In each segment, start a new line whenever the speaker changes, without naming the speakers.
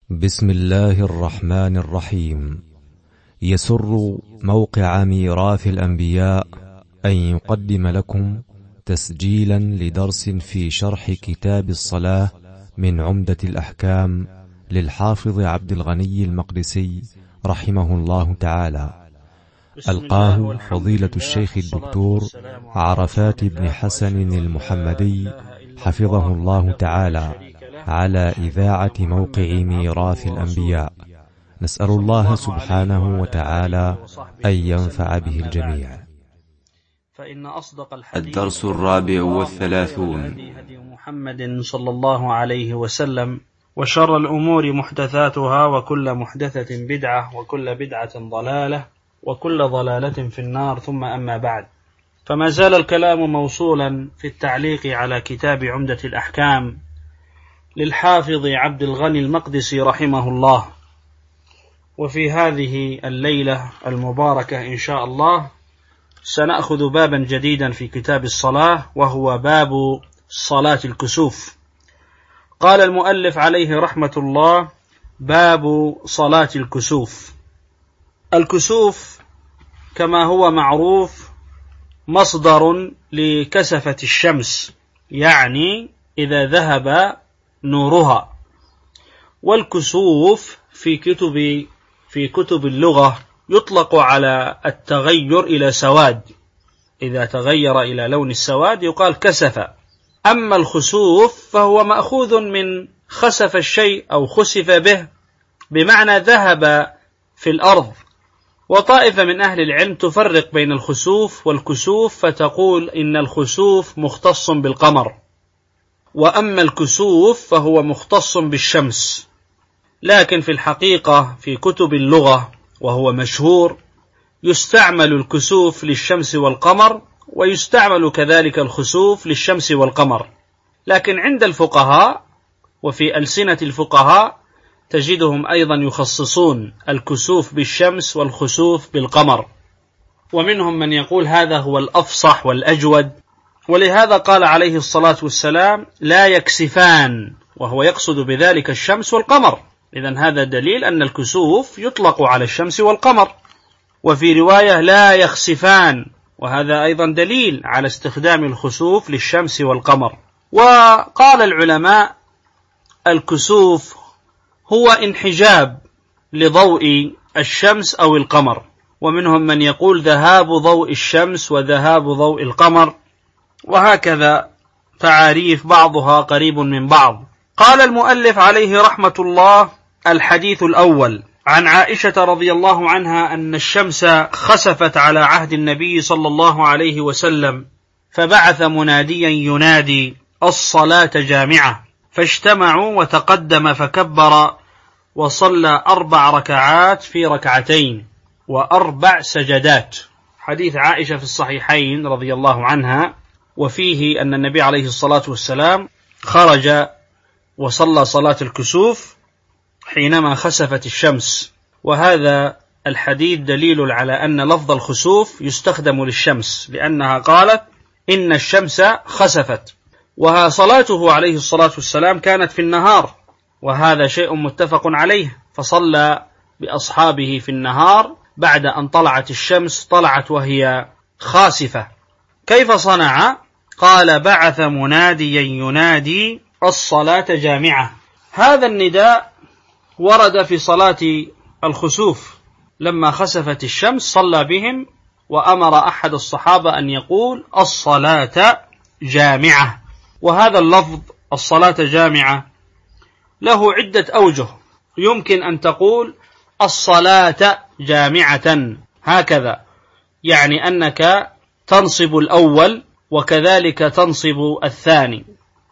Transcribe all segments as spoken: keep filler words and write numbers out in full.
بسم الله الرحمن الرحيم. يسر موقع ميراث الأنبياء أن يقدم لكم تسجيلا لدرس في شرح كتاب الصلاة من عمدة الأحكام للحافظ عبد الغني المقدسي رحمه الله تعالى. ألقاه فضيلة الشيخ الدكتور عرفات بن حسن المحمدي حفظه الله تعالى على إذاعة موقع ميراث الأنبياء. نسأل الله سبحانه وتعالى أن ينفع به الجميع.
فإن أصدق الحديث
الدرس الرابع والثلاثون.
هدي محمد صلى الله عليه وسلم، وشر الأمور محدثاتها، وكل محدثة بدعة، وكل بدعة ضلالة، وكل ضلالة في النار. ثم أما بعد، فما زال الكلام موصولا في التعليق على كتاب عمدة الأحكام للحافظ عبد الغني المقدسي رحمه الله. وفي هذه الليلة المباركة إن شاء الله سنأخذ بابا جديدا في كتاب الصلاة، وهو باب صلاة الكسوف. قال المؤلف عليه رحمة الله: باب صلاة الكسوف. الكسوف كما هو معروف مصدر لكسفة الشمس، يعني إذا ذهب نورها. والكسوف في كتب في كتب اللغة يطلق على التغير إلى سواد، إذا تغير إلى لون السواد يقال كسف. أما الخسوف فهو مأخوذ من خسف الشيء أو خسف به، بمعنى ذهب في الأرض. وطائفة من أهل العلم تفرق بين الخسوف والكسوف، فتقول إن الخسوف مختص بالقمر، وأما الكسوف فهو مختص بالشمس. لكن في الحقيقة في كتب اللغة وهو مشهور يستعمل الكسوف للشمس والقمر، ويستعمل كذلك الخسوف للشمس والقمر. لكن عند الفقهاء وفي ألسنة الفقهاء تجدهم أيضا يخصصون الكسوف بالشمس والخسوف بالقمر، ومنهم من يقول هذا هو الأفصح والأجود. ولهذا قال عليه الصلاة والسلام: لا يكسفان، وهو يقصد بذلك الشمس والقمر. إذن هذا دليل أن الكسوف يطلق على الشمس والقمر. وفي رواية لا يخسفان، وهذا أيضا دليل على استخدام الخسوف للشمس والقمر. وقال العلماء: الكسوف هو انحجاب لضوء الشمس أو القمر، ومنهم من يقول ذهاب ضوء الشمس وذهاب ضوء القمر، وهكذا تعاريف بعضها قريب من بعض. قال المؤلف عليه رحمة الله: الحديث الأول عن عائشة رضي الله عنها أن الشمس خسفت على عهد النبي صلى الله عليه وسلم، فبعث مناديا ينادي: الصلاة جامعة، فاجتمعوا وتقدم فكبر وصلى أربع ركعات في ركعتين وأربع سجدات. حديث عائشة في الصحيحين رضي الله عنها، وفيه أن النبي عليه الصلاة والسلام خرج وصلى صلاة الكسوف حينما خسفت الشمس. وهذا الحديث دليل على أن لفظ الخسوف يستخدم للشمس، لأنها قالت إن الشمس خسفت. وصلاته عليه الصلاة والسلام كانت في النهار، وهذا شيء متفق عليه، فصلى بأصحابه في النهار بعد أن طلعت الشمس، طلعت وهي خاسفة. كيف صنع؟ قال: بعث مناديا ينادي: الصلاة جامعة. هذا النداء ورد في صلاة الخسوف، لما خسفت الشمس صلى بهم، وأمر أحد الصحابة أن يقول: الصلاة جامعة. وهذا اللفظ الصلاة جامعة له عدة أوجه. يمكن أن تقول الصلاة جامعة هكذا، يعني أنك تنصب الأول وكذلك تنصب الثاني.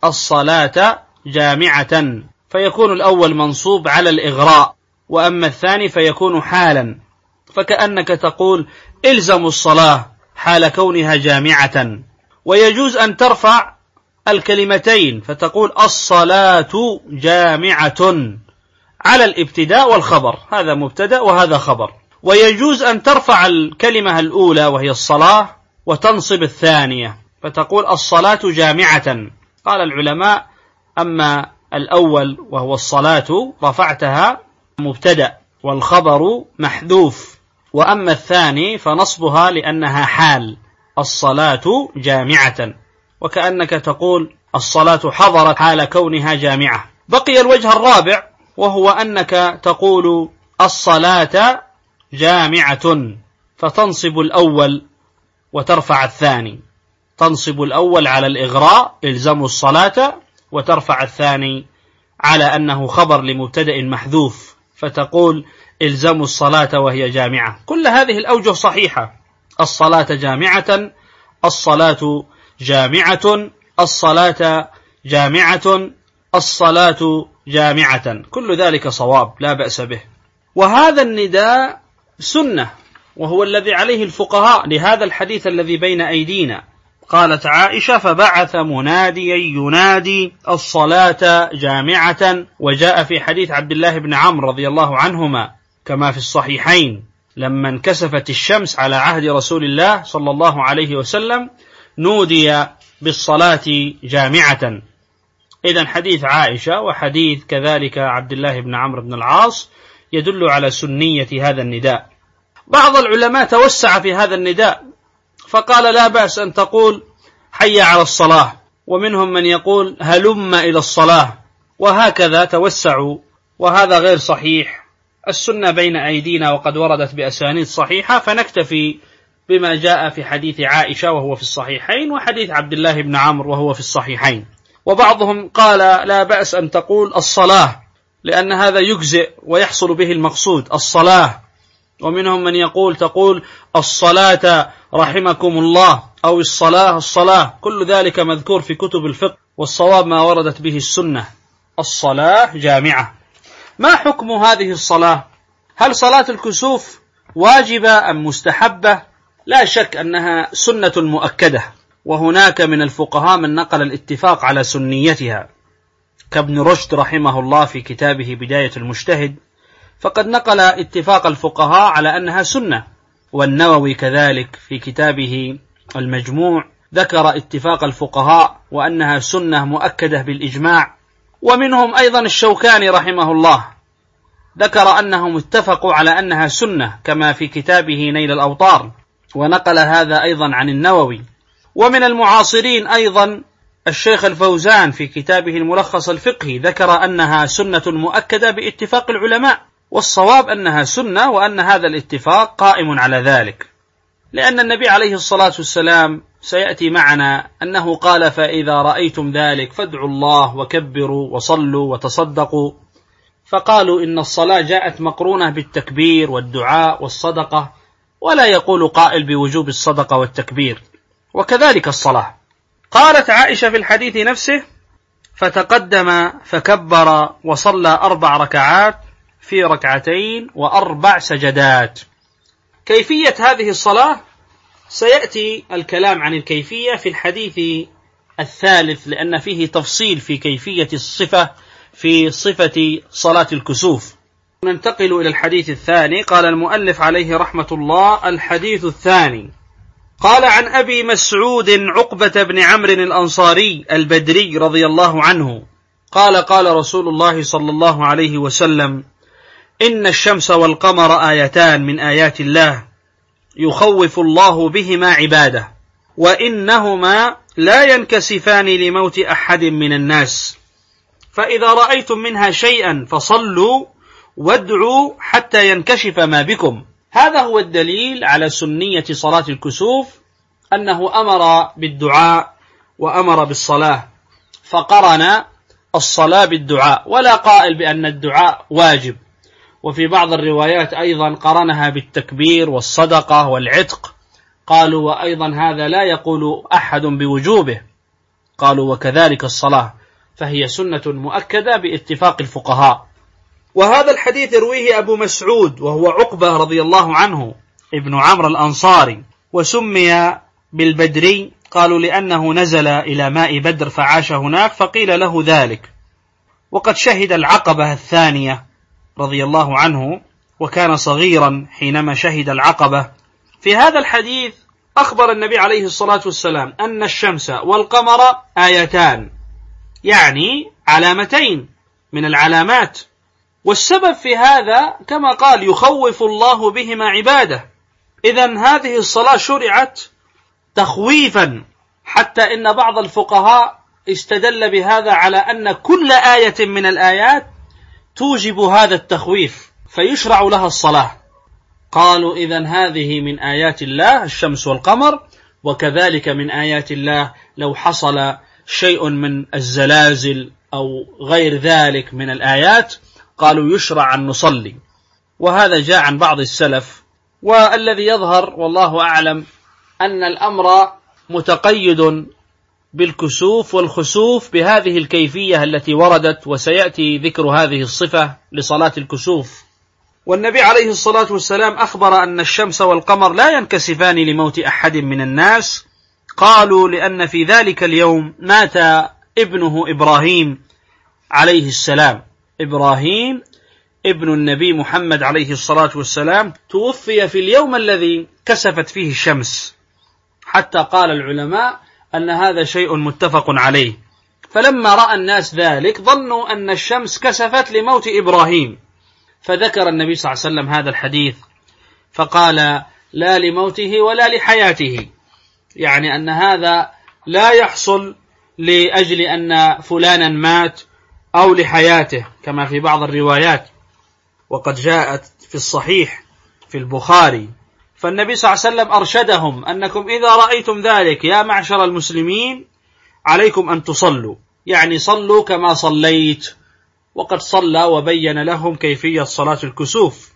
الصلاة جامعة، فيكون الأول منصوب على الإغراء، وأما الثاني فيكون حالا، فكأنك تقول إلزموا الصلاة حال كونها جامعة. ويجوز أن ترفع الكلمتين فتقول الصلاة جامعة على الابتداء والخبر، هذا مبتدأ وهذا خبر. ويجوز أن ترفع الكلمة الأولى وهي الصلاة وتنصب الثانية فتقول الصلاة جامعة. قال العلماء: أما الأول وهو الصلاة رفعتها مبتدأ والخبر محذوف، وأما الثاني فنصبها لأنها حال، الصلاة جامعة، وكأنك تقول الصلاة حضرت حال كونها جامعة. بقي الوجه الرابع وهو أنك تقول الصلاة جامعة، فتنصب الأول وترفع الثاني، تنصب الأول على الإغراء إلزام الصلاة، وترفع الثاني على أنه خبر لمبتدأ محذوف، فتقول إلزام الصلاة وهي جامعة. كل هذه الأوجه صحيحة، الصلاة جامعة، الصلاة جامعة، الصلاة جامعة، الصلاة جامعة، كل ذلك صواب لا بأس به. وهذا النداء سنة، وهو الذي عليه الفقهاء لهذا الحديث الذي بين أيدينا. قالت عائشة: فبعث مناديا ينادي الصلاة جامعة. وجاء في حديث عبد الله بن عمرو رضي الله عنهما كما في الصحيحين لما انكسفت الشمس على عهد رسول الله صلى الله عليه وسلم نودي بالصلاة جامعة. إذن حديث عائشة وحديث كذلك عبد الله بن عمرو بن العاص يدل على سنية هذا النداء. بعض العلماء توسع في هذا النداء فقال لا بأس أن تقول حي على الصلاة، ومنهم من يقول هلم إلى الصلاة، وهكذا توسعوا، وهذا غير صحيح. السنة بين أيدينا وقد وردت بأسانيد صحيحة، فنكتفي بما جاء في حديث عائشة وهو في الصحيحين، وحديث عبد الله بن عمرو وهو في الصحيحين. وبعضهم قال لا بأس أن تقول الصلاة، لأن هذا يجزئ ويحصل به المقصود الصلاة. ومنهم من يقول تقول الصلاة رحمكم الله، أو الصلاة الصلاة، كل ذلك مذكور في كتب الفقه، والصواب ما وردت به السنة، الصلاة جامعة. ما حكم هذه الصلاة؟ هل صلاة الكسوف واجبة أم مستحبة؟ لا شك أنها سنة مؤكدة، وهناك من الفقهاء من نقل الاتفاق على سنيتها كابن رشد رحمه الله في كتابه بداية المجتهد، فقد نقل اتفاق الفقهاء على أنها سنة، والنووي كذلك في كتابه المجموع ذكر اتفاق الفقهاء وأنها سنة مؤكدة بالإجماع. ومنهم أيضا الشوكاني رحمه الله ذكر أنهم اتفقوا على أنها سنة كما في كتابه نيل الأوطار، ونقل هذا أيضا عن النووي. ومن المعاصرين أيضا الشيخ الفوزان في كتابه الملخص الفقهي ذكر أنها سنة مؤكدة باتفاق العلماء، والصواب أنها سنة، وأن هذا الاتفاق قائم على ذلك، لأن النبي عليه الصلاة والسلام سيأتي معنا أنه قال فإذا رأيتم ذلك فادعوا الله وكبروا وصلوا وتصدقوا، فقالوا إن الصلاة جاءت مقرونة بالتكبير والدعاء والصدقة، ولا يقول قائل بوجوب الصدقة والتكبير، وكذلك الصلاة. قالت عائشة في الحديث نفسه فتقدم فكبر وصلى أربع ركعات في ركعتين وأربع سجدات. كيفية هذه الصلاة سيأتي الكلام عن الكيفية في الحديث الثالث، لأن فيه تفصيل في كيفية الصفة في صفة صلاة الكسوف. ننتقل إلى الحديث الثاني. قال المؤلف عليه رحمة الله: الحديث الثاني قال عن أبي مسعود عقبة بن عمرو الأنصاري البدري رضي الله عنه قال قال رسول الله صلى الله عليه وسلم: إن الشمس والقمر آيتان من آيات الله يخوف الله بهما عباده، وإنهما لا ينكسفان لموت أحد من الناس، فإذا رأيتم منها شيئا فصلوا وادعوا حتى ينكشف ما بكم. هذا هو الدليل على سنية صلاة الكسوف، أنه أمر بالدعاء وأمر بالصلاة، فقرن الصلاة بالدعاء، ولا قائل بأن الدعاء واجب. وفي بعض الروايات أيضا قرنها بالتكبير والصدقة والعتق، قالوا وأيضا هذا لا يقول أحد بوجوبه، قالوا وكذلك الصلاة، فهي سنة مؤكدة باتفاق الفقهاء. وهذا الحديث يرويه أبو مسعود وهو عقبة رضي الله عنه ابن عمرو الأنصاري، وسمي بالبدري قالوا لأنه نزل إلى ماء بدر فعاش هناك فقيل له ذلك، وقد شهد العقبة الثانية رضي الله عنه، وكان صغيرا حينما شهد العقبة. في هذا الحديث أخبر النبي عليه الصلاة والسلام أن الشمس والقمر آيتان، يعني علامتين من العلامات. والسبب في هذا كما قال يخوف الله بهما عباده. إذن هذه الصلاة شرعت تخويفا، حتى إن بعض الفقهاء استدل بهذا على أن كل آية من الآيات توجب هذا التخويف فيشرع لها الصلاة. قالوا إذن هذه من آيات الله الشمس والقمر، وكذلك من آيات الله لو حصل شيء من الزلازل أو غير ذلك من الآيات قالوا يشرع أن نصلي. وهذا جاء عن بعض السلف. والذي يظهر والله أعلم أن الأمر متقيد بالكسوف والخسوف بهذه الكيفية التي وردت، وسيأتي ذكر هذه الصفة لصلاة الكسوف. والنبي عليه الصلاة والسلام أخبر أن الشمس والقمر لا ينكسفان لموت أحد من الناس. قالوا لأن في ذلك اليوم مات ابنه إبراهيم عليه السلام. إبراهيم ابن النبي محمد عليه الصلاة والسلام توفي في اليوم الذي كسفت فيه الشمس، حتى قال العلماء أن هذا شيء متفق عليه. فلما رأى الناس ذلك ظنوا أن الشمس كسفت لموت إبراهيم، فذكر النبي صلى الله عليه وسلم هذا الحديث فقال لا لموته ولا لحياته، يعني أن هذا لا يحصل لأجل أن فلانا مات أو لحياته كما في بعض الروايات، وقد جاءت في الصحيح في البخاري. فالنبي صلى الله عليه وسلم أرشدهم أنكم إذا رأيتم ذلك يا معشر المسلمين عليكم أن تصلوا، يعني صلوا كما صليت. وقد صلى وبين لهم كيفية صلاة الكسوف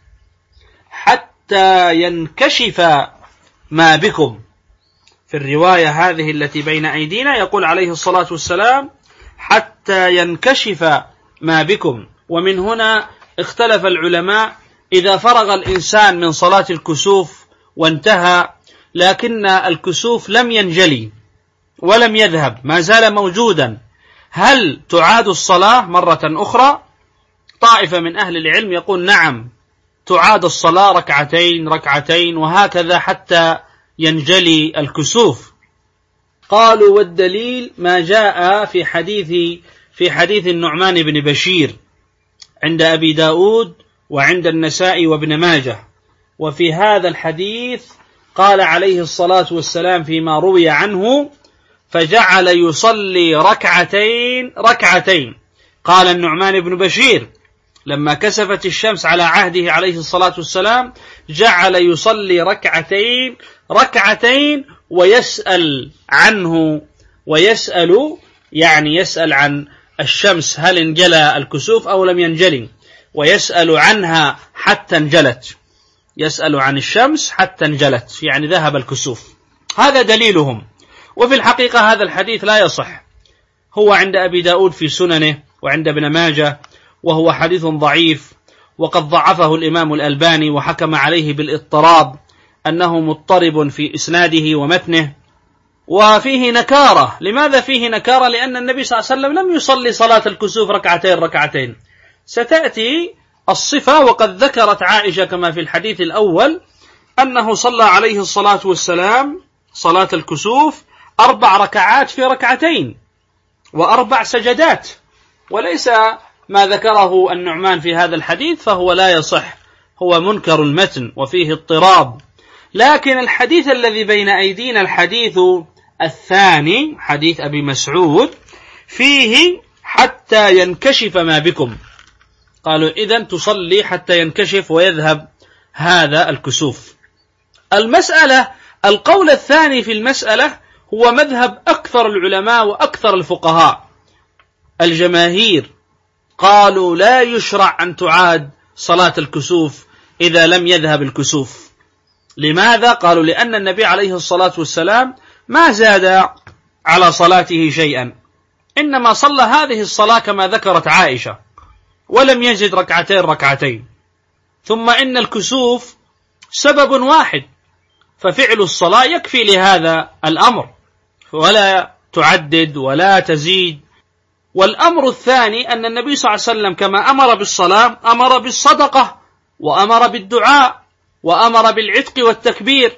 حتى ينكشف ما بكم. في الرواية هذه التي بين أيدينا يقول عليه الصلاة والسلام حتى ينكشف ما بكم. ومن هنا اختلف العلماء إذا فرغ الإنسان من صلاة الكسوف وانتهى لكن الكسوف لم ينجلي ولم يذهب، ما زال موجودا، هل تعاد الصلاة مرة أخرى؟ طائفة من أهل العلم يقول نعم، تعاد الصلاة ركعتين ركعتين وهكذا حتى ينجلي الكسوف. قالوا والدليل ما جاء في حديث في حديث النعمان بن بشير عند أبي داود وعند النسائي وابن ماجه. وفي هذا الحديث قال عليه الصلاة والسلام فيما روي عنه فجعل يصلي ركعتين ركعتين. قال النعمان بن بشير لما كسفت الشمس على عهده عليه الصلاة والسلام جعل يصلي ركعتين ركعتين ويسأل عنه، ويسأل يعني يسأل عن الشمس هل انجلى الكسوف أو لم ينجلي، ويسأل عنها حتى انجلت، يسأل عن الشمس حتى انجلت يعني ذهب الكسوف. هذا دليلهم. وفي الحقيقة هذا الحديث لا يصح، هو عند أبي داود في سننه وعند ابن ماجه، وهو حديث ضعيف، وقد ضعفه الإمام الألباني وحكم عليه بالاضطراب أنه مضطرب في إسناده ومتنه، وفيه نكارة. لماذا فيه نكارة؟ لأن النبي صلى الله عليه وسلم لم يصلي صلاة الكسوف ركعتين ركعتين. ستأتي الصفة، وقد ذكرت عائشة كما في الحديث الأول أنه صلى عليه الصلاة والسلام صلاة الكسوف أربع ركعات في ركعتين وأربع سجدات، وليس ما ذكره النعمان في هذا الحديث فهو لا يصح، هو منكر المتن وفيه اضطراب. لكن الحديث الذي بين أيدينا الحديث الثاني حديث أبي مسعود فيه حتى ينكشف ما بكم. قالوا إذن تصلي حتى ينكشف ويذهب هذا الكسوف. المسألة القول الثاني في المسألة هو مذهب أكثر العلماء وأكثر الفقهاء. الجماهير قالوا لا يشرع أن تعاد صلاة الكسوف إذا لم يذهب الكسوف. لماذا؟ قالوا لأن النبي عليه الصلاة والسلام ما زاد على صلاته شيئا، إنما صلى هذه الصلاة كما ذكرت عائشة ولم يزد ركعتين ركعتين. ثم إن الكسوف سبب واحد، ففعل الصلاة يكفي لهذا الأمر، ولا تعدد ولا تزيد. والأمر الثاني أن النبي صلى الله عليه وسلم كما أمر بالصلاة أمر بالصدقة وأمر بالدعاء وأمر بالعتق والتكبير.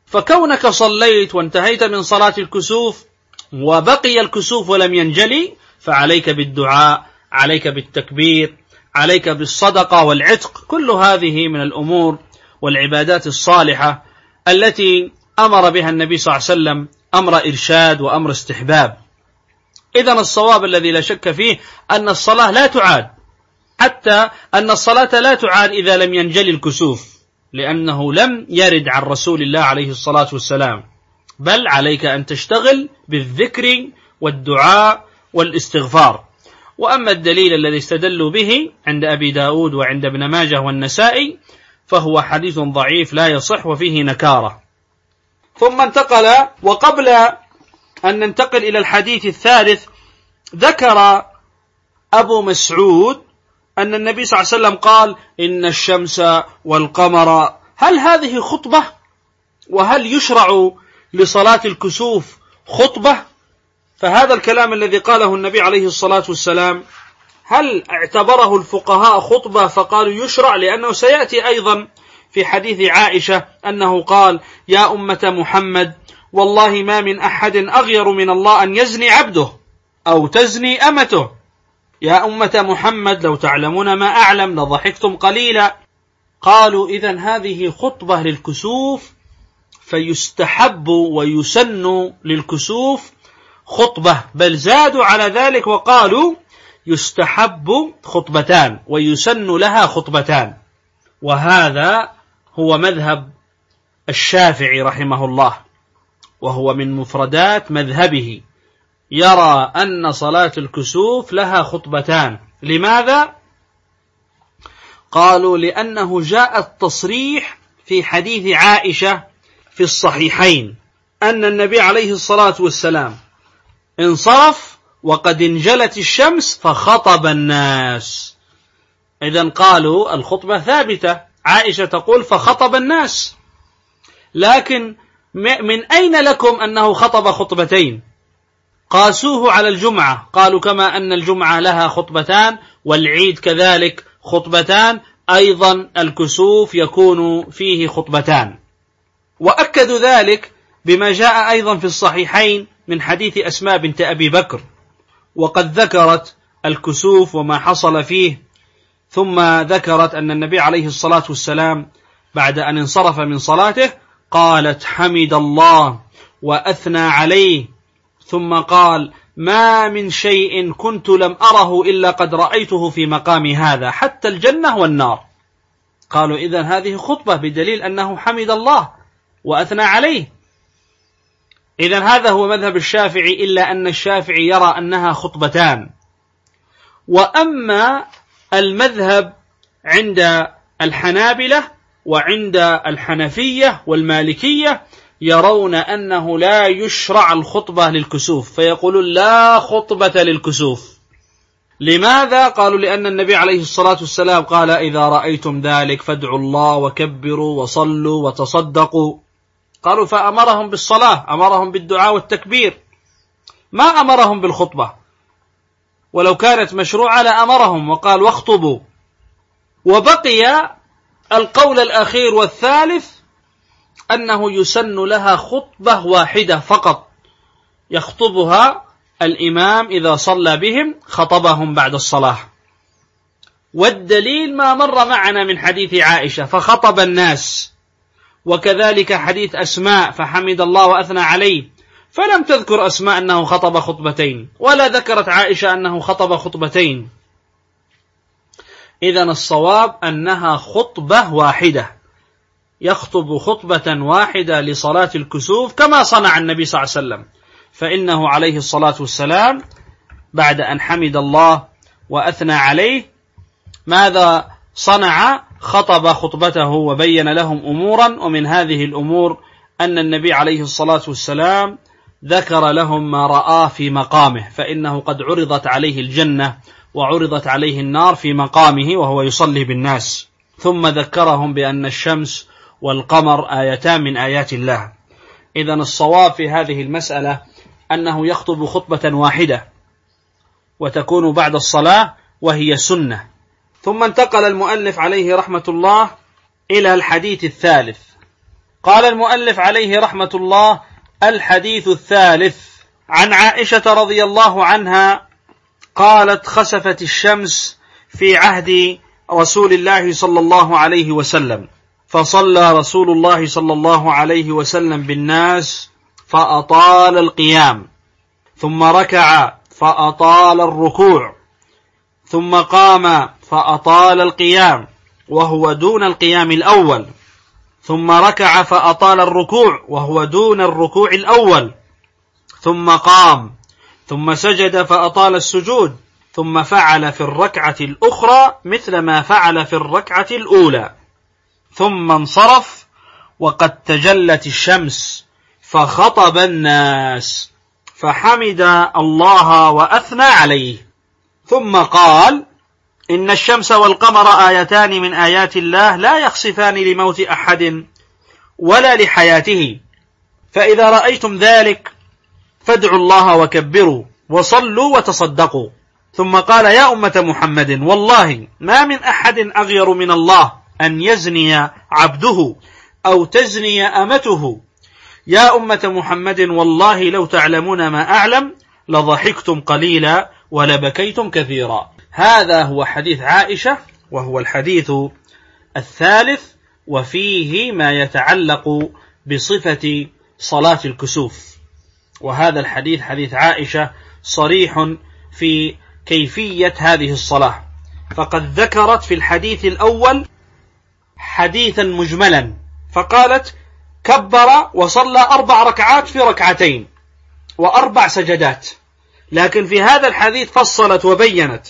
فكونك صليت وانتهيت من صلاة الكسوف وبقي الكسوف ولم ينجلي فعليك بالدعاء، عليك بالتكبير، عليك بالصدقة والعتق. كل هذه من الأمور والعبادات الصالحة التي أمر بها النبي صلى الله عليه وسلم أمر إرشاد وأمر استحباب. إذن الصواب الذي لا شك فيه أن الصلاة لا تعاد، حتى أن الصلاة لا تعاد إذا لم ينجلي الكسوف، لأنه لم يرد عن رسول الله عليه الصلاة والسلام، بل عليك أن تشتغل بالذكر والدعاء والاستغفار. وأما الدليل الذي استدلوا به عند أبي داود وعند ابن ماجه والنسائي فهو حديث ضعيف لا يصح وفيه نكارة. ثم انتقل، وقبل أن ننتقل إلى الحديث الثالث، ذكر أبو مسعود أن النبي صلى الله عليه وسلم قال: إن الشمس والقمر. هل هذه خطبة؟ وهل يشرع لصلاة الكسوف خطبة؟ فهذا الكلام الذي قاله النبي عليه الصلاة والسلام هل اعتبره الفقهاء خطبة فقالوا يشرع؟ لأنه سيأتي أيضا في حديث عائشة أنه قال: يا أمة محمد والله ما من أحد أغير من الله أن يزني عبده أو تزني أمته. يا أمة محمد لو تعلمون ما أعلم لضحكتم قليلا. قالوا: إذن هذه خطبة للكسوف، فيستحب ويسن للكسوف خطبة، بل زادوا على ذلك وقالوا يستحب خطبتان ويسن لها خطبتان. وهذا هو مذهب الشافعي رحمه الله، وهو من مفردات مذهبه، يرى أن صلاة الكسوف لها خطبتان. لماذا؟ قالوا: لأنه جاء التصريح في حديث عائشة في الصحيحين أن النبي عليه الصلاة والسلام انصرف وقد انجلت الشمس فخطب الناس. إذن قالوا الخطبة ثابتة، عائشة تقول فخطب الناس، لكن من أين لكم أنه خطب خطبتين؟ قاسوه على الجمعة، قالوا كما أن الجمعة لها خطبتان والعيد كذلك خطبتان، أيضا الكسوف يكون فيه خطبتان. وأكدوا ذلك بما جاء أيضا في الصحيحين من حديث أسماء بنت أبي بكر، وقد ذكرت الكسوف وما حصل فيه، ثم ذكرت أن النبي عليه الصلاة والسلام بعد أن انصرف من صلاته قالت: حمد الله وأثنى عليه، ثم قال: ما من شيء كنت لم أره إلا قد رأيته في مقام هذا حتى الجنة والنار. قالوا: إذن هذه خطبة بدليل أنه حمد الله وأثنى عليه. إذن هذا هو مذهب الشافعي، إلا أن الشافعي يرى أنها خطبتان. وأما المذهب عند الحنابلة وعند الحنفية والمالكية يرون أنه لا يشرع الخطبة للكسوف، فيقولون لا خطبة للكسوف. لماذا؟ قالوا: لأن النبي عليه الصلاة والسلام قال: إذا رأيتم ذلك فادعوا الله وكبروا وصلوا وتصدقوا. قالوا: فأمرهم بالصلاة، أمرهم بالدعاء والتكبير، ما أمرهم بالخطبة، ولو كانت مشروعة لأمرهم وقال: واخطبوا. وبقي القول الأخير والثالث أنه يسن لها خطبة واحدة فقط، يخطبها الإمام إذا صلى بهم، خطبهم بعد الصلاة. والدليل ما مر معنا من حديث عائشة فخطب الناس، وكذلك حديث أسماء فحمد الله وأثنى عليه، فلم تذكر أسماء أنه خطب خطبتين، ولا ذكرت عائشة أنه خطب خطبتين. إذن الصواب أنها خطبة واحدة، يخطب خطبة واحدة لصلاة الكسوف كما صنع النبي صلى الله عليه وسلم، فإنه عليه الصلاة والسلام بعد أن حمد الله وأثنى عليه ماذا صنع؟ خطب خطبته وبين لهم أمورا، ومن هذه الأمور أن النبي عليه الصلاة والسلام ذكر لهم ما رآه في مقامه، فإنه قد عرضت عليه الجنة وعرضت عليه النار في مقامه وهو يصلي بالناس، ثم ذكرهم بأن الشمس والقمر آيتان من آيات الله. إذن الصواب في هذه المسألة أنه يخطب خطبة واحدة وتكون بعد الصلاة وهي سنة. ثم انتقل المؤلف عليه رحمة الله إلى الحديث الثالث. قال المؤلف عليه رحمة الله: الحديث الثالث عن عائشة رضي الله عنها قالت خسفت الشمس في عهد رسول الله صلى الله عليه وسلم، فصلى رسول الله صلى الله عليه وسلم بالناس فأطال القيام، ثم ركع فأطال الركوع، ثم قام فأطال القيام وهو دون القيام الأول، ثم ركع فأطال الركوع وهو دون الركوع الأول، ثم قام، ثم سجد فأطال السجود، ثم فعل في الركعة الأخرى مثل ما فعل في الركعة الأولى، ثم انصرف وقد تجلت الشمس فخطب الناس فحمد الله وأثنى عليه، ثم قال: إن الشمس والقمر آيتان من آيات الله لا يخسفان لموت أحد ولا لحياته، فإذا رأيتم ذلك فادعوا الله وكبروا وصلوا وتصدقوا. ثم قال: يا أمة محمد، والله ما من أحد أغير من الله أن يزني عبده أو تزني أمته. يا أمة محمد، والله لو تعلمون ما أعلم لضحكتم قليلا ولبكيتم كثيرا. هذا هو حديث عائشة، وهو الحديث الثالث، وفيه ما يتعلق بصفة صلاة الكسوف. وهذا الحديث حديث عائشة صريح في كيفية هذه الصلاة، فقد ذكرت في الحديث الأول حديثا مجملا، فقالت: كبر وصلى أربع ركعات في ركعتين وأربع سجدات. لكن في هذا الحديث فصلت وبينت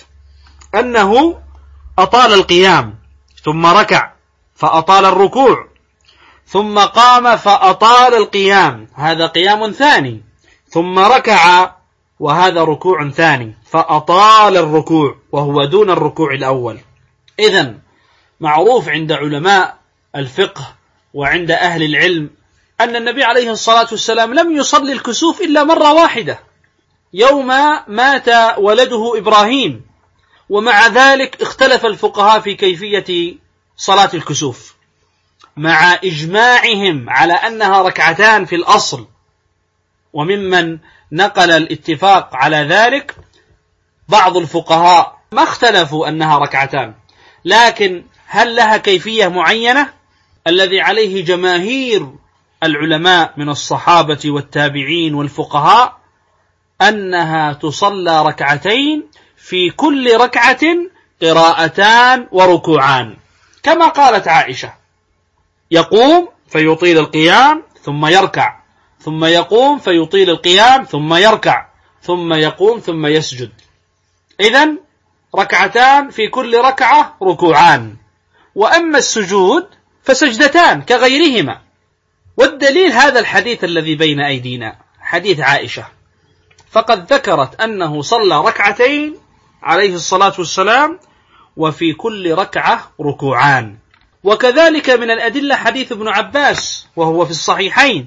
أنه أطال القيام، ثم ركع فأطال الركوع، ثم قام فأطال القيام، هذا قيام ثاني، ثم ركع وهذا ركوع ثاني، فأطال الركوع وهو دون الركوع الأول. إذن معروف عند علماء الفقه وعند أهل العلم أن النبي عليه الصلاة والسلام لم يصلي الكسوف إلا مرة واحدة، يوم مات ولده إبراهيم، ومع ذلك اختلف الفقهاء في كيفية صلاة الكسوف، مع إجماعهم على أنها ركعتان في الأصل. وممن نقل الاتفاق على ذلك بعض الفقهاء ما اختلفوا أنها ركعتان، لكن هل لها كيفية معينة؟ الذي عليه جماهير العلماء من الصحابة والتابعين والفقهاء أنها تصلى ركعتين، في كل ركعة قراءتان وركوعان، كما قالت عائشة: يقوم فيطيل القيام ثم يركع، ثم يقوم فيطيل القيام ثم يركع، ثم يقوم ثم يسجد. إذن ركعتان في كل ركعة ركوعان، وأما السجود فسجدتان كغيرهما. والدليل هذا الحديث الذي بين أيدينا، حديث عائشة، فقد ذكرت أنه صلى ركعتين عليه الصلاة والسلام، وفي كل ركعة ركوعان. وكذلك من الأدلة حديث ابن عباس وهو في الصحيحين،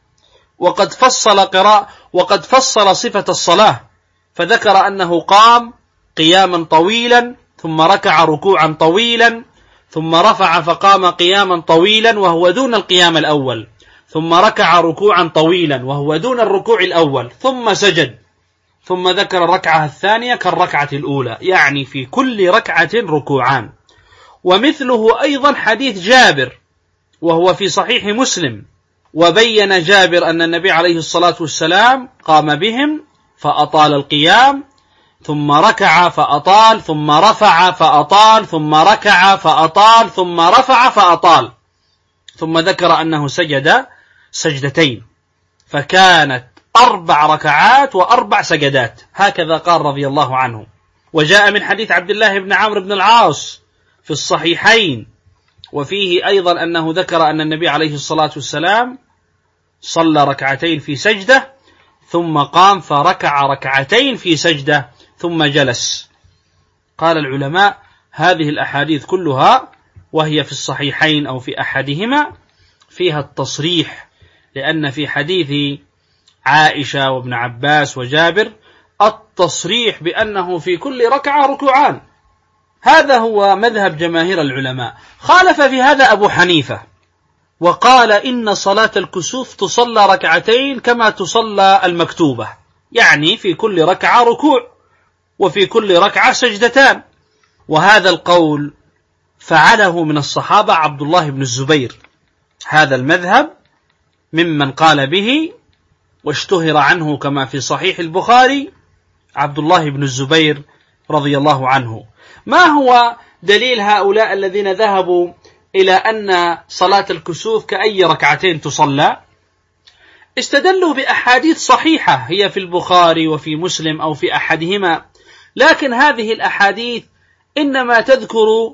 وقد فصل قراءة وقد فصل صفة الصلاة، فذكر أنه قام قياما طويلا، ثم ركع ركوعا طويلا، ثم رفع فقام قياما طويلا وهو دون القيام الأول، ثم ركع ركوعا طويلا وهو دون الركوع الأول، ثم سجد، ثم ذكر الركعة الثانية كالركعة الأولى، يعني في كل ركعة ركوعان. ومثله أيضا حديث جابر وهو في صحيح مسلم، وبين جابر أن النبي عليه الصلاة والسلام قام بهم فأطال القيام، ثم ركع فأطال، ثم رفع فأطال، ثم ركع فأطال، ثم رفع فأطال، ثم ذكر أنه سجد سجدتين، فكانت أربع ركعات وأربع سجدات، هكذا قال رضي الله عنه. وجاء من حديث عبد الله بن عمرو بن العاص في الصحيحين، وفيه أيضا أنه ذكر أن النبي عليه الصلاة والسلام صلى ركعتين في سجدة، ثم قام فركع ركعتين في سجدة، ثم جلس. قال العلماء: هذه الأحاديث كلها وهي في الصحيحين أو في أحدهما فيها التصريح، لأن في حديث عائشة وابن عباس وجابر التصريح بأنه في كل ركعة ركوعان. هذا هو مذهب جماهير العلماء. خالف في هذا أبو حنيفة، وقال إن صلاة الكسوف تصلى ركعتين كما تصلى المكتوبة، يعني في كل ركعة ركوع وفي كل ركعة سجدتان. وهذا القول فعله من الصحابة عبد الله بن الزبير. هذا المذهب ممن قال به واشتهر عنه كما في صحيح البخاري عبد الله بن الزبير رضي الله عنه. ما هو دليل هؤلاء الذين ذهبوا إلى أن صلاة الكسوف كأي ركعتين تصلى؟ استدلوا بأحاديث صحيحة هي في البخاري وفي مسلم أو في أحدهما، لكن هذه الأحاديث إنما تذكر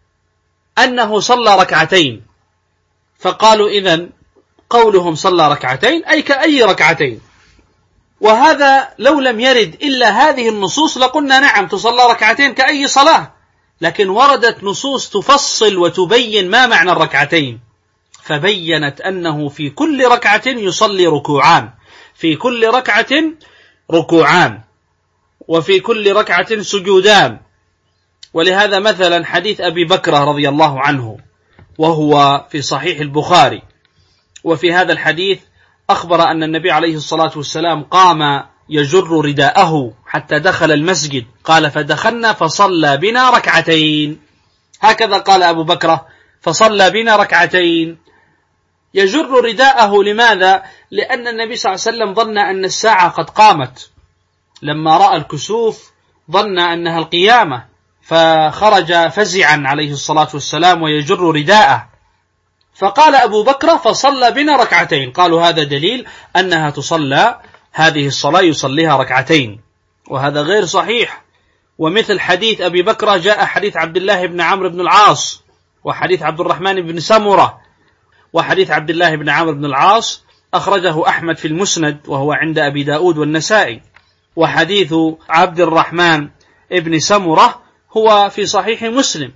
أنه صلى ركعتين، فقالوا إذن قولهم صلى ركعتين أي كأي ركعتين. وهذا لو لم يرد إلا هذه النصوص لقلنا نعم تصلى ركعتين كأي صلاة، لكن وردت نصوص تفصل وتبين ما معنى الركعتين، فبينت أنه في كل ركعة يصلي ركوعان، في كل ركعة ركوعان، وفي كل ركعة سجودان. ولهذا مثلا حديث أبي بكر رضي الله عنه وهو في صحيح البخاري، وفي هذا الحديث أخبر أن النبي عليه الصلاة والسلام قام يجر رداءه حتى دخل المسجد، قال فدخلنا فصلى بنا ركعتين، هكذا قال أبو بكر فصلى بنا ركعتين. يجر رداءه لماذا؟ لأن النبي صلى الله عليه وسلم ظن أن الساعة قد قامت، لما رأى الكسوف ظن أنها القيامة، فخرج فزعا عليه الصلاة والسلام ويجر رداءه، فقال أبو بكر فصلى بنا ركعتين. قالوا هذا دليل أنها تصلى، هذه الصلاة يصليها ركعتين، وهذا غير صحيح. ومثل حديث أبي بكر جاء حديث عبد الله بن عمرو بن العاص، وحديث عبد الرحمن بن سمرة. وحديث عبد الله بن عمرو بن العاص أخرجه أحمد في المسند وهو عند أبي داود والنسائي، وحديث عبد الرحمن بن سمرة هو في صحيح مسلم.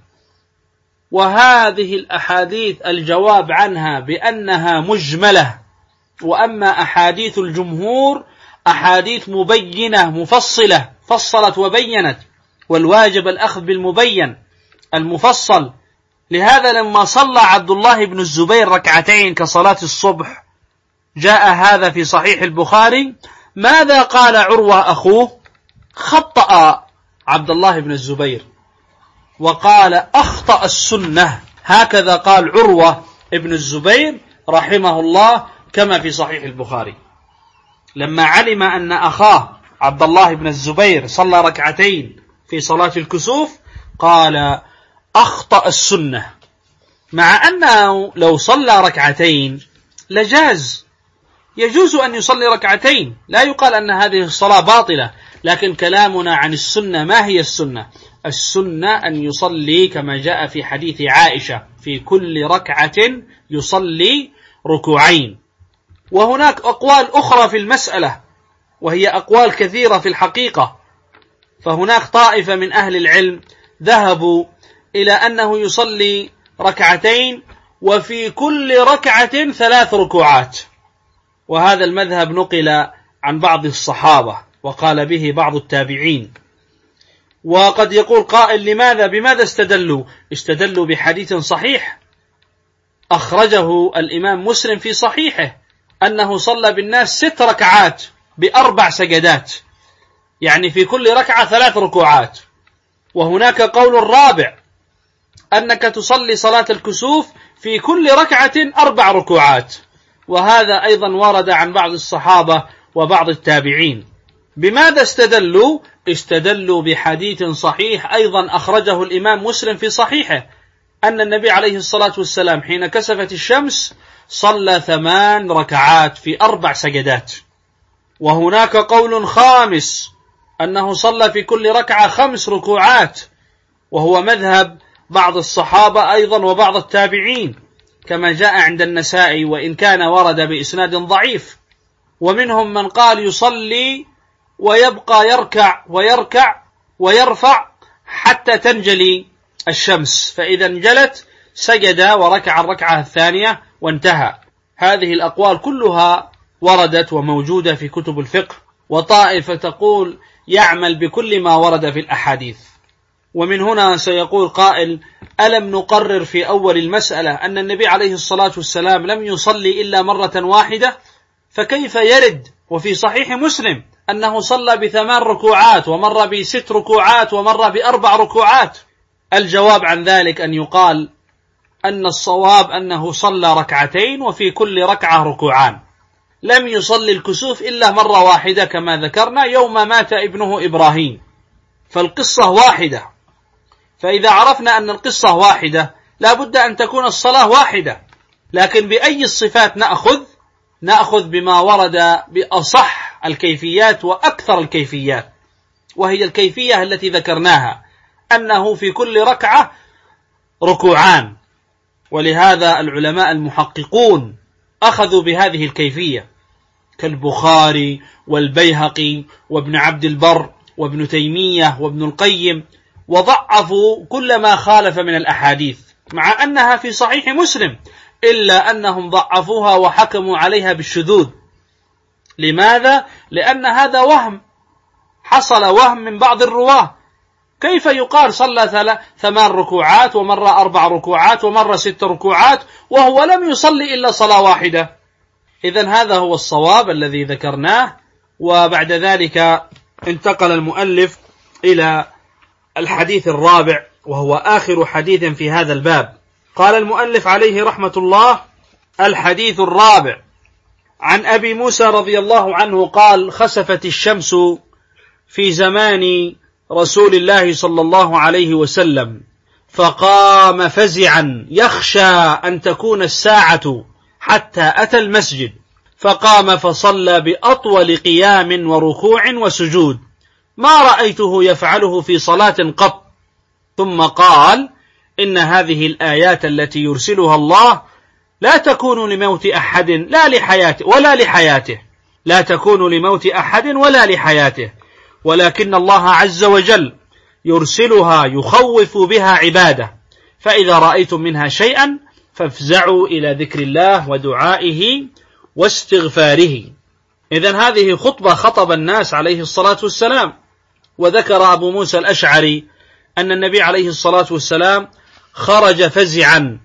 وهذه الأحاديث الجواب عنها بأنها مجملة، وأما أحاديث الجمهور أحاديث مبينة مفصلة، فصلت وبينت، والواجب الأخذ بالمبين المفصل. لهذا لما صلى عبد الله بن الزبير ركعتين كصلاة الصبح جاء هذا في صحيح البخاري، ماذا قال عروة أخوه؟ خطأ عبد الله بن الزبير وقال أخطأ السنة، هكذا قال عروة ابن الزبير رحمه الله كما في صحيح البخاري. لما علم أن أخاه عبد الله بن الزبير صلى ركعتين في صلاة الكسوف قال أخطأ السنة، مع أنه لو صلى ركعتين لجاز، يجوز أن يصلي ركعتين، لا يقال أن هذه الصلاة باطلة، لكن كلامنا عن السنة. ما هي السنة؟ السنة أن يصلي كما جاء في حديث عائشة في كل ركعة يصلي ركوعين. وهناك أقوال أخرى في المسألة، وهي أقوال كثيرة في الحقيقة. فهناك طائفة من أهل العلم ذهبوا إلى أنه يصلي ركعتين وفي كل ركعة ثلاث ركوعات، وهذا المذهب نقل عن بعض الصحابة وقال به بعض التابعين. وقد يقول قائل لماذا بماذا استدلوا؟ استدلوا بحديث صحيح أخرجه الإمام مسلم في صحيحه أنه صلى بالناس ست ركعات بأربع سجدات، يعني في كل ركعة ثلاث ركوعات. وهناك قول الرابع أنك تصلي صلاة الكسوف في كل ركعة أربع ركوعات، وهذا أيضا ورد عن بعض الصحابة وبعض التابعين. بماذا استدلوا؟ استدلوا بحديث صحيح أيضا أخرجه الإمام مسلم في صحيحه أن النبي عليه الصلاة والسلام حين كسفت الشمس صلى ثمان ركعات في أربع سجدات. وهناك قول خامس أنه صلى في كل ركعة خمس ركوعات، وهو مذهب بعض الصحابة أيضا وبعض التابعين كما جاء عند النسائي، وإن كان ورد بإسناد ضعيف. ومنهم من قال يصلي ويبقى يركع ويركع ويرفع حتى تنجلي الشمس، فإذا انجلت سجد وركع الركعة الثانية وانتهى. هذه الأقوال كلها وردت وموجودة في كتب الفقه. وطائفة تقول يعمل بكل ما ورد في الأحاديث. ومن هنا سيقول قائل ألم نقرر في أول المسألة أن النبي عليه الصلاة والسلام لم يصلي إلا مرة واحدة، فكيف يرد وفي صحيح مسلم أنه صلى بثمان ركوعات ومر بست ركوعات ومر بأربع ركوعات؟ الجواب عن ذلك أن يقال أن الصواب أنه صلى ركعتين وفي كل ركعة ركوعان، لم يصلي الكسوف إلا مرة واحدة كما ذكرنا يوم مات ابنه إبراهيم، فالقصة واحدة. فإذا عرفنا أن القصة واحدة لا بد أن تكون الصلاة واحدة، لكن بأي الصفات نأخذ؟ نأخذ بما ورد بأصح الكيفيات وأكثر الكيفيات، وهي الكيفية التي ذكرناها أنه في كل ركعة ركوعان. ولهذا العلماء المحققون أخذوا بهذه الكيفية كالبخاري والبيهقي وابن عبد البر وابن تيمية وابن القيم، وضعفوا كل ما خالف من الأحاديث مع أنها في صحيح مسلم، إلا أنهم ضعفوها وحكموا عليها بالشذوذ. لماذا؟ لأن هذا وهم، حصل وهم من بعض الرواه. كيف يقال صلى ثمان ركوعات ومر أربع ركوعات ومر ست ركوعات وهو لم يصلي إلا صلاة واحدة؟ إذن هذا هو الصواب الذي ذكرناه. وبعد ذلك انتقل المؤلف إلى الحديث الرابع وهو آخر حديث في هذا الباب. قال المؤلف عليه رحمة الله: الحديث الرابع عن أبي موسى رضي الله عنه قال: خسفت الشمس في زمان رسول الله صلى الله عليه وسلم، فقام فزعا يخشى أن تكون الساعة، حتى أتى المسجد فقام فصلى بأطول قيام وركوع وسجود ما رأيته يفعله في صلاة قط، ثم قال: إن هذه الآيات التي يرسلها الله لا تكون لموت أحد لا لحياته ولا لحياته لا تكون لموت أحد ولا لحياته، ولكن الله عز وجل يرسلها يخوف بها عباده، فإذا رأيتم منها شيئا فافزعوا إلى ذكر الله ودعائه واستغفاره. إذن هذه خطبة خطب الناس عليه الصلاة والسلام. وذكر أبو موسى الأشعري أن النبي عليه الصلاة والسلام خرج فزعا،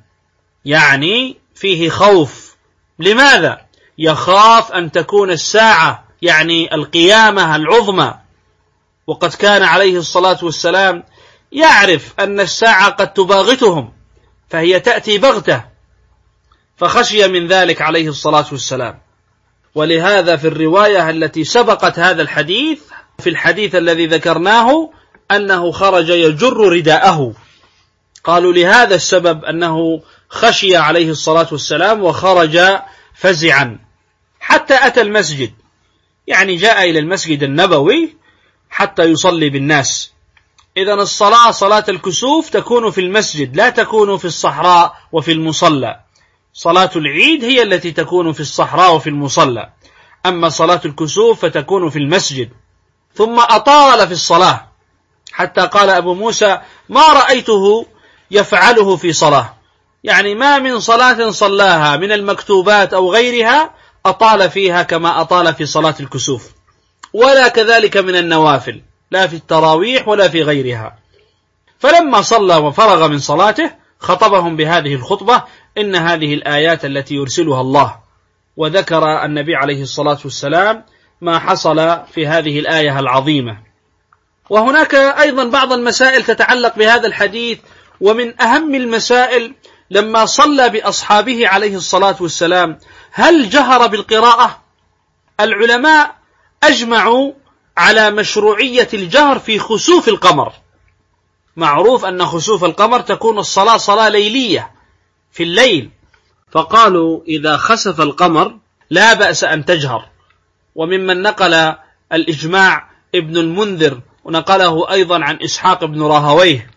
يعني فيه خوف. لماذا؟ يخاف أن تكون الساعة، يعني القيامة العظمى، وقد كان عليه الصلاة والسلام يعرف أن الساعة قد تباغتهم، فهي تأتي بغتة، فخشي من ذلك عليه الصلاة والسلام. ولهذا في الرواية التي سبقت هذا الحديث، في الحديث الذي ذكرناه، أنه خرج يجر رداءه. قالوا لهذا السبب أنه خشي عليه الصلاة والسلام وخرج فزعا حتى أتى المسجد، يعني جاء إلى المسجد النبوي حتى يصلي بالناس. إذن الصلاة صلاة الكسوف تكون في المسجد، لا تكون في الصحراء وفي المصلى. صلاة العيد هي التي تكون في الصحراء وفي المصلى، أما صلاة الكسوف فتكون في المسجد. ثم أطال في الصلاة حتى قال أبو موسى: ما رأيته يفعله في صلاة، يعني ما من صلاة صلاها من المكتوبات أو غيرها أطال فيها كما أطال في صلاة الكسوف، ولا كذلك من النوافل، لا في التراويح ولا في غيرها. فلما صلى وفرغ من صلاته خطبهم بهذه الخطبة: إن هذه الآيات التي يرسلها الله. وذكر النبي عليه الصلاة والسلام ما حصل في هذه الآية العظيمة. وهناك أيضا بعض المسائل تتعلق بهذا الحديث، ومن أهم المسائل لما صلى بأصحابه عليه الصلاة والسلام هل جهر بالقراءة؟ العلماء أجمعوا على مشروعية الجهر في خسوف القمر. معروف أن خسوف القمر تكون الصلاة صلاة ليلية في الليل، فقالوا إذا خسف القمر لا بأس أن تجهر. وممن نقل الإجماع ابن المنذر، ونقله أيضا عن إسحاق بن راهويه.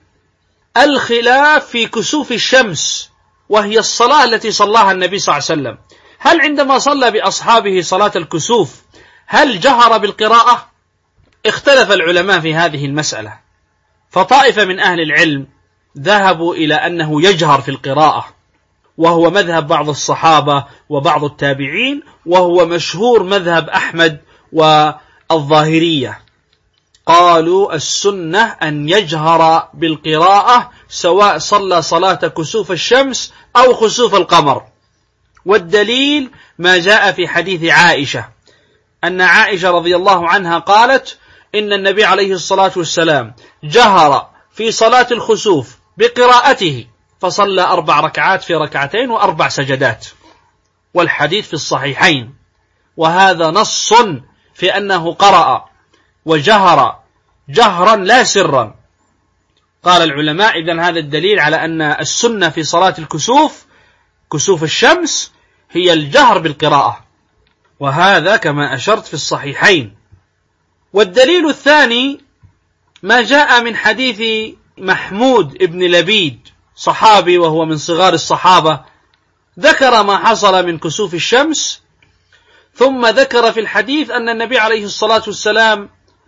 الخلاف في كسوف الشمس، وهي الصلاة التي صلاها النبي صلى الله عليه وسلم، هل عندما صلى بأصحابه صلاة الكسوف هل جهر بالقراءة؟ اختلف العلماء في هذه المسألة، فطائفة من أهل العلم ذهبوا إلى أنه يجهر في القراءة، وهو مذهب بعض الصحابة وبعض التابعين، وهو مشهور مذهب أحمد والظاهرية. قالوا السنة أن يجهر بالقراءة سواء صلى صلاة كسوف الشمس أو خسوف القمر. والدليل ما جاء في حديث عائشة أن عائشة رضي الله عنها قالت إن النبي عليه الصلاة والسلام جهر في صلاة الخسوف بقراءته فصلى أربع ركعات في ركعتين وأربع سجدات، والحديث في الصحيحين، وهذا نص في أنه قرأ وجهر جهرا لا سرا. قال العلماء إذن هذا الدليل على أن السنة في صلاة الكسوف كسوف الشمس هي الجهر بالقراءة، وهذا كما أشرت في الصحيحين. والدليل الثاني ما جاء من حديث محمود ابن لبيد صحابي وهو من صغار الصحابة، ذكر ما حصل من كسوف الشمس، ثم ذكر في الحديث أن النبي عليه الصلاة والسلام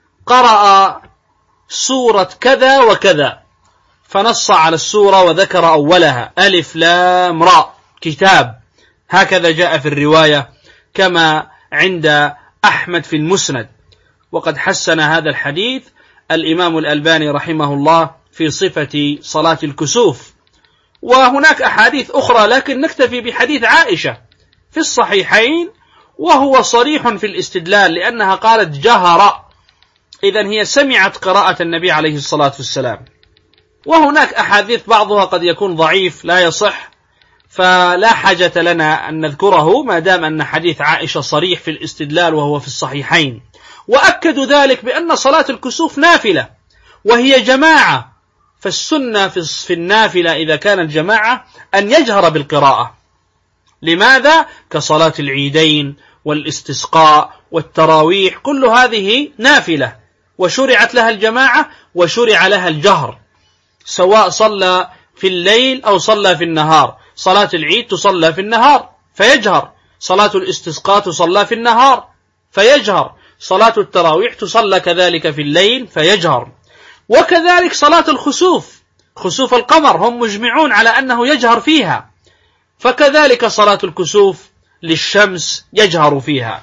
قرأ سورة كذا وكذا، فنص على السورة وذكر أولها ألف لام راء كتاب، هكذا جاء في الرواية كما عند أحمد في المسند. وقد حسن هذا الحديث الإمام الألباني رحمه الله في صفة صلاة الكسوف. وهناك أحاديث أخرى لكن نكتفي بحديث عائشة في الصحيحين، وهو صريح في الاستدلال لأنها قالت جهر، إذن هي سمعت قراءة النبي عليه الصلاة والسلام. وهناك أحاديث بعضها قد يكون ضعيف لا يصح، فلا حاجة لنا أن نذكره ما دام أن حديث عائشة صريح في الاستدلال وهو في الصحيحين. وأكدوا ذلك بأن صلاة الكسوف نافلة وهي جماعة، فالسنة في النافلة إذا كانت جماعة أن يجهر بالقراءة. لماذا؟ كصلاة العيدين والاستسقاء والتراويح، كل هذه نافلة وشرعت لها الجماعة وشرع لها الجهر، سواء صلى في الليل أو صلى في النهار. صلاة العيد تصلى في النهار فيجهر، صلاة الاستسقاء تصلى في النهار فيجهر، صلاة التراويح تصلى كذلك في الليل فيجهر. وكذلك صلاة الخسوف، خسوف القمر هم مجمعون على أنه يجهر فيها، فكذلك صلاة الكسوف للشمس يجهر فيها.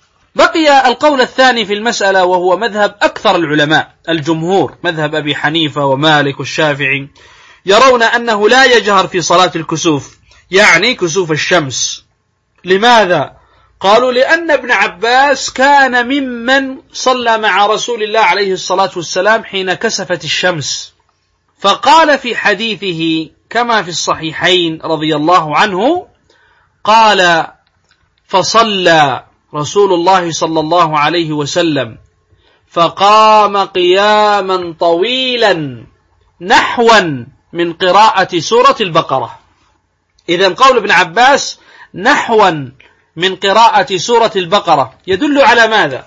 بقي القول الثاني في المسألة وهو مذهب أكثر العلماء الجمهور، مذهب أبي حنيفة ومالك والشافعي، يرون أنه لا يجهر في صلاة الكسوف، يعني كسوف الشمس. لماذا؟ قالوا لأن ابن عباس كان ممن صلى مع رسول الله عليه الصلاة والسلام حين كسفت الشمس، فقال في حديثه كما في الصحيحين رضي الله عنه، قال فصلى رسول الله صلى الله عليه وسلم فقام قياما طويلا نحوا من قراءة سورة البقرة. إذن قول ابن عباس نحوا من قراءة سورة البقرة يدل على ماذا؟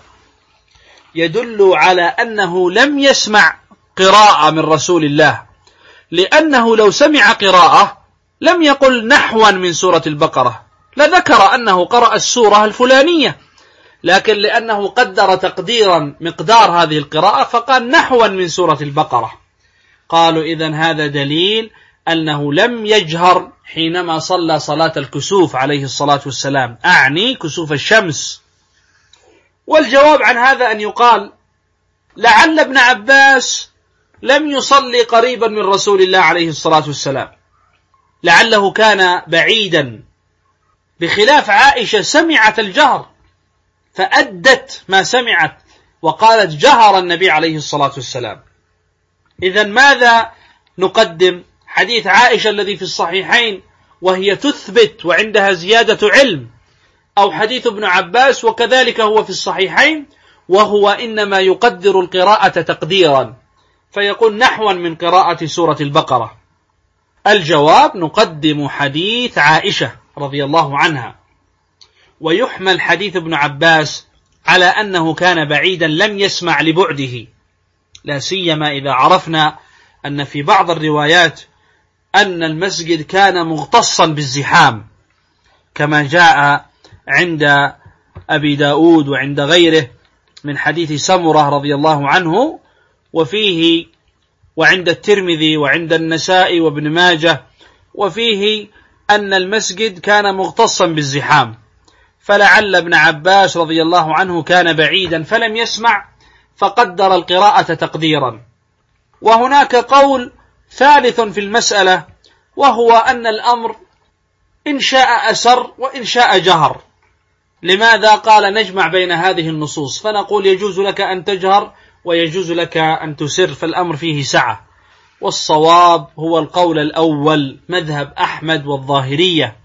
يدل على أنه لم يسمع قراءة من رسول الله، لأنه لو سمع قراءة لم يقل نحوا من سورة البقرة، لذكر أنه قرأ السورة الفلانية، لكن لأنه قدر تقديرا مقدار هذه القراءة فقال نحوا من سورة البقرة. قالوا إذن هذا دليل أنه لم يجهر حينما صلى صلاة الكسوف عليه الصلاة والسلام، أعني كسوف الشمس. والجواب عن هذا أن يقال لعل ابن عباس لم يصلي قريبا من رسول الله عليه الصلاة والسلام، لعله كان بعيدا، بخلاف عائشة سمعت الجهر فأدت ما سمعت وقالت جهر النبي عليه الصلاة والسلام. إذن ماذا نقدم؟ حديث عائشة الذي في الصحيحين وهي تثبت وعندها زيادة علم، أو حديث ابن عباس وكذلك هو في الصحيحين وهو إنما يقدر القراءة تقديرا فيقول نحوا من قراءة سورة البقرة؟ الجواب نقدم حديث عائشة رضي الله عنها، ويحمل حديث ابن عباس على أنه كان بعيدا لم يسمع لبعده، لا سيما إذا عرفنا أن في بعض الروايات أن المسجد كان مغتصا بالزحام كما جاء عند أبي داود وعند غيره من حديث سمرة رضي الله عنه، وفيه وعند الترمذي وعند النسائي وابن ماجه، وفيه أن المسجد كان مغتصا بالزحام، فلعل ابن عباس رضي الله عنه كان بعيدا فلم يسمع فقدر القراءة تقديرا. وهناك قول ثالث في المسألة وهو أن الأمر إن شاء أسر وإن شاء جهر، لماذا؟ قال نجمع بين هذه النصوص، فنقول يجوز لك أن تجهر ويجوز لك أن تسر، فالأمر فيه سعة. والصواب هو القول الأول مذهب أحمد والظاهرية،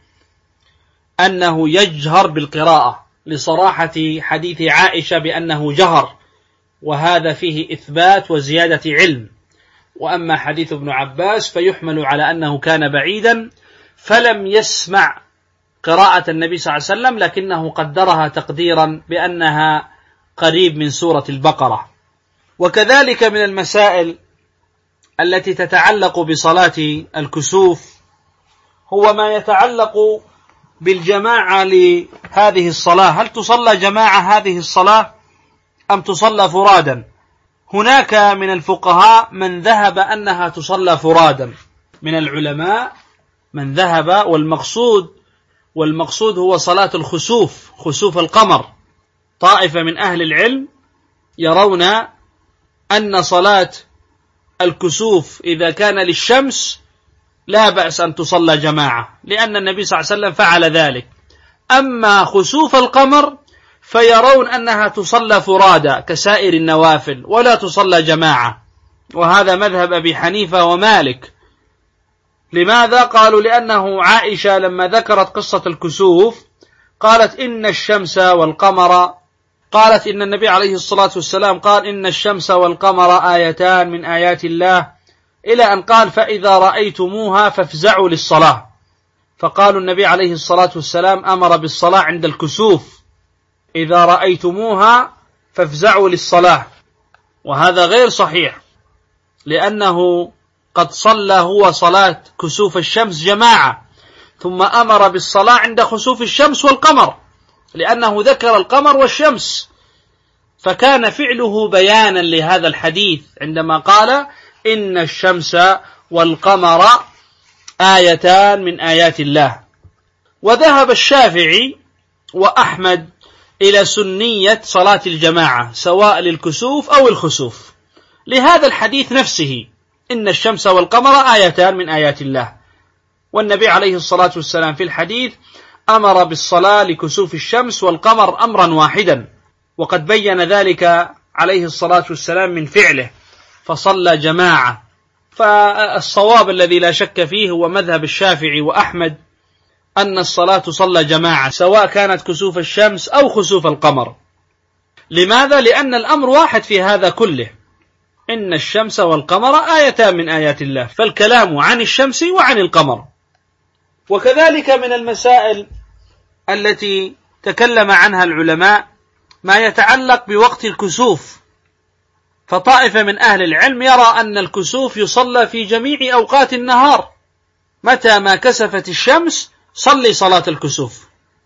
أنه يجهر بالقراءة لصراحة حديث عائشة بأنه جهر، وهذا فيه إثبات وزيادة علم. وأما حديث ابن عباس فيحمل على أنه كان بعيدا فلم يسمع قراءة النبي صلى الله عليه وسلم، لكنه قدرها تقديرا بأنها قريب من سورة البقرة. وكذلك من المسائل التي تتعلق بصلاة الكسوف هو ما يتعلق بالجماعة لهذه الصلاة، هل تصلى جماعة هذه الصلاة أم تصلى فرادا؟ هناك من الفقهاء من ذهب أنها تصلى فرادا، من العلماء من ذهب، والمقصود والمقصود هو صلاة الخسوف، خسوف القمر. طائفة من أهل العلم يرون أن صلاة الكسوف إذا كان للشمس لا بأس أن تصلى جماعة، لأن النبي صلى الله عليه وسلم فعل ذلك. أما خسوف القمر فيرون أنها تصلى فرادا كسائر النوافل ولا تصلى جماعة، وهذا مذهب أبي حنيفة ومالك. لماذا؟ قالوا لأنه عائشة لما ذكرت قصة الكسوف قالت إن الشمس والقمر، قالت إن النبي عليه الصلاة والسلام قال إن الشمس والقمر آيتان من آيات الله، إلى أن قال فإذا رأيتموها فافزعوا للصلاة، فقالوا النبي عليه الصلاة والسلام أمر بالصلاة عند الكسوف، إذا رأيتموها فافزعوا للصلاة، وهذا غير صحيح، لأنه قد صلى هو صلاة كسوف الشمس جماعة ثم أمر بالصلاة عند خسوف الشمس والقمر، لأنه ذكر القمر والشمس، فكان فعله بيانا لهذا الحديث عندما قال إن الشمس والقمر آيتان من آيات الله. وذهب الشافعي وأحمد إلى سنية صلاة الجماعة سواء للكسوف أو الخسوف، لهذا الحديث نفسه إن الشمس والقمر آيتان من آيات الله، والنبي عليه الصلاة والسلام في الحديث أمر بالصلاة لكسوف الشمس والقمر أمرا واحدا، وقد بين ذلك عليه الصلاة والسلام من فعله فصلى جماعة. فالصواب الذي لا شك فيه هو مذهب الشافعي وأحمد أن الصلاة تصلى جماعة سواء كانت كسوف الشمس أو خسوف القمر. لماذا؟ لأن الأمر واحد في هذا كله، إن الشمس والقمر آيتان من آيات الله، فالكلام عن الشمس وعن القمر. وكذلك من المسائل التي تكلم عنها العلماء ما يتعلق بوقت الكسوف، فطائفة من أهل العلم يرى أن الكسوف يصلى في جميع أوقات النهار، متى ما كسفت الشمس صلي صلاة الكسوف،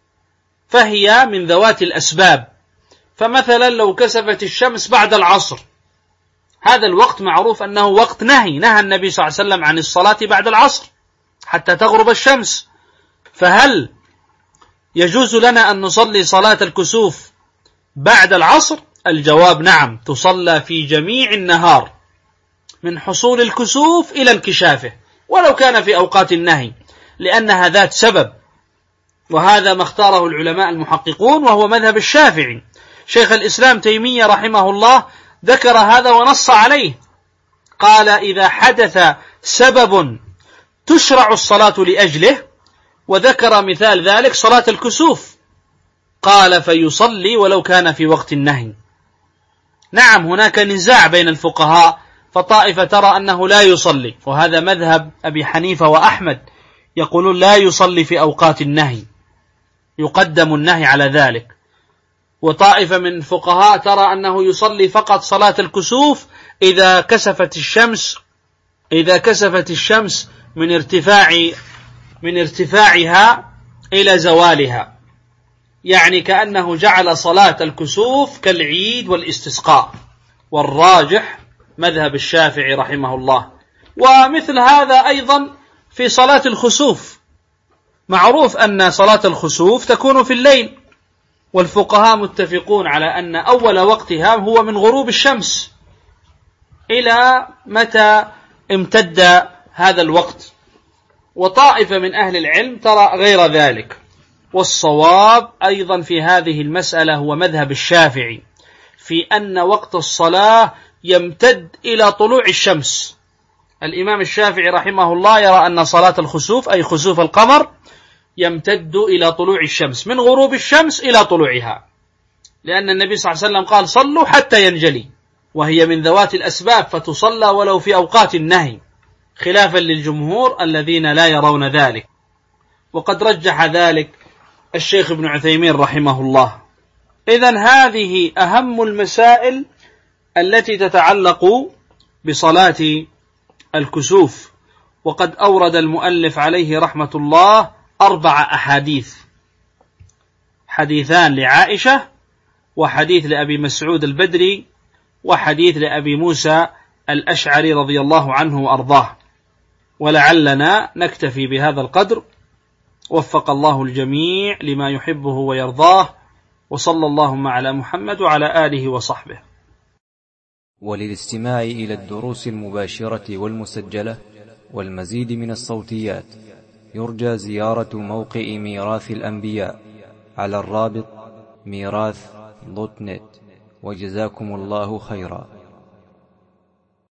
فهي من ذوات الأسباب. فمثلا لو كسفت الشمس بعد العصر، هذا الوقت معروف أنه وقت نهي، نهى النبي صلى الله عليه وسلم عن الصلاة بعد العصر حتى تغرب الشمس، فهل يجوز لنا أن نصلي صلاة الكسوف بعد العصر؟ الجواب نعم، تصلى في جميع النهار من حصول الكسوف إلى انكشافه، ولو كان في أوقات النهي، لأنها ذات سبب، وهذا ما اختاره العلماء المحققون وهو مذهب الشافعي. شيخ الإسلام تيمية رحمه الله ذكر هذا ونص عليه، قال إذا حدث سبب تشرع الصلاة لأجله، وذكر مثال ذلك صلاة الكسوف، قال فيصلي ولو كان في وقت النهي. نعم هناك نزاع بين الفقهاء، فطائفة ترى أنه لا يصلي، وهذا مذهب أبي حنيفة وأحمد، يقولون لا يصلي في أوقات النهي، يقدم النهي على ذلك. وطائفة من الفقهاء ترى أنه يصلي فقط صلاة الكسوف إذا كسفت الشمس إذا كسفت الشمس من ارتفاع من ارتفاعها إلى زوالها، يعني كأنه جعل صلاة الكسوف كالعيد والاستسقاء، والراجح مذهب الشافعي رحمه الله. ومثل هذا أيضا في صلاة الخسوف، معروف أن صلاة الخسوف تكون في الليل، والفقهاء متفقون على أن أول وقتها هو من غروب الشمس إلى متى امتد هذا الوقت، وطائفة من أهل العلم ترى غير ذلك، والصواب أيضا في هذه المسألة هو مذهب الشافعي في أن وقت الصلاة يمتد إلى طلوع الشمس. الإمام الشافعي رحمه الله يرى أن صلاة الخسوف أي خسوف القمر يمتد إلى طلوع الشمس، من غروب الشمس إلى طلوعها، لأن النبي صلى الله عليه وسلم قال صلوا حتى ينجلي، وهي من ذوات الأسباب فتصلى ولو في أوقات النهي، خلافا للجمهور الذين لا يرون ذلك، وقد رجح ذلك الشيخ ابن عثيمين رحمه الله. إذن هذه أهم المسائل التي تتعلق بصلاة الكسوف. وقد أورد المؤلف عليه رحمة الله أربع أحاديث، حديثان لعائشة، وحديث لأبي مسعود البدري، وحديث لأبي موسى الأشعري رضي الله عنه وأرضاه. ولعلنا نكتفي بهذا القدر، وفق الله الجميع لما يحبه ويرضاه، وصلى اللهم على محمد وعلى آله وصحبه.
وللاستماع إلى الدروس المباشرة والمسجلة والمزيد من الصوتيات يرجى زيارة موقع ميراث الأنبياء على الرابط ميراث دوت نت. وجزاكم الله خيرا.